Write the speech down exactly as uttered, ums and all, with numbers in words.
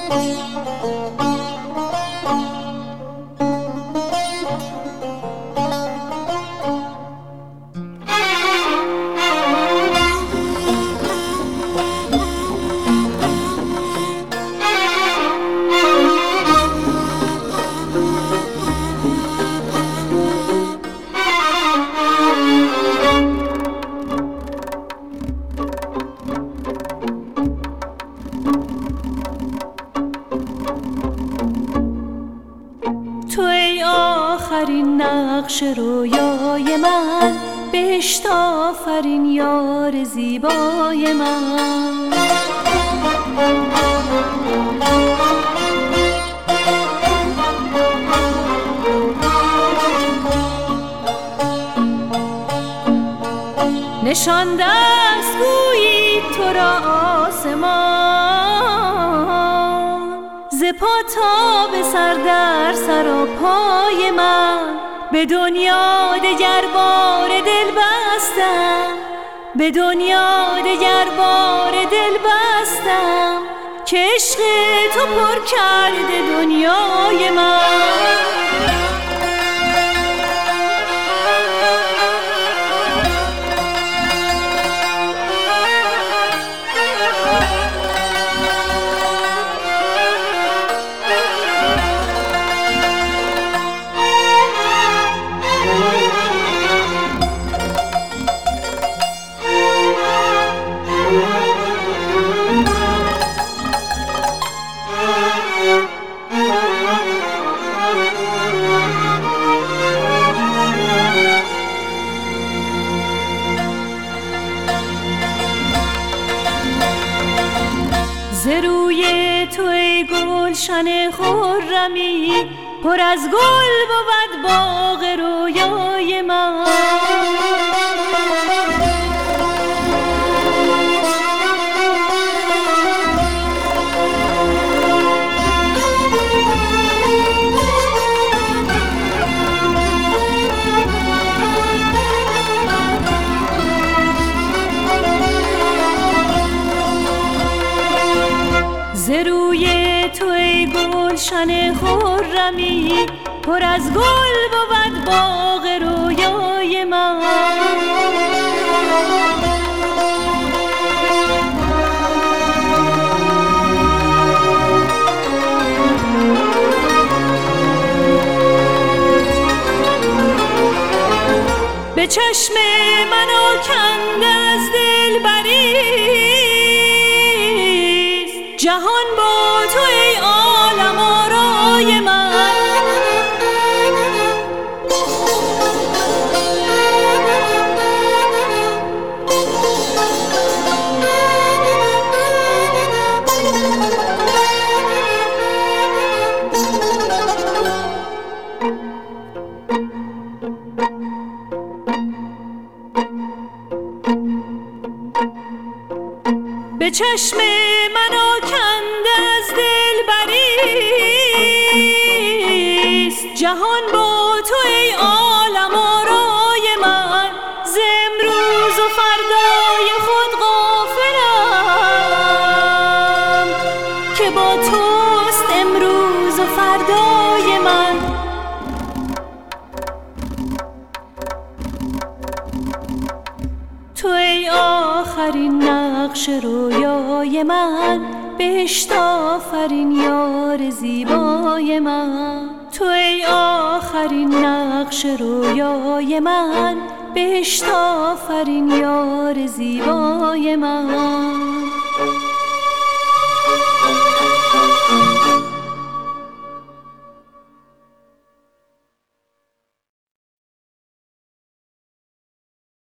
تو ای آخرین نقش رویای من، بهشت آفرین یار زیبای من. نشانده است گویی تو را آسمان، ز پا تا به سر در سر و پای من. به دنیا دگر بار دل بستم، به دنیا دگر بار دل بستم، که عشق تو پر کرده دنیای من. ز روی تو ای گلشن خرمی، پر از گل بود باغ رویای من. ز روی تو ای گلشن خرمی، پر از گل بود باغ رویای من. به چشم من آکنده از دلبریست، جهان با تو ای عالم آرای من. به چشم من آکنده از دلبریست، جهان با تو ای عالم آرای من. ز امروز و فردای خود غافلم، که با توست امروز و فردای من. تو ای آخرین نقش رویای من، بهشت آفرین یار زیبای من. تو ای آخرین نقش رویای من، بهشت آفرین یار زیبای من.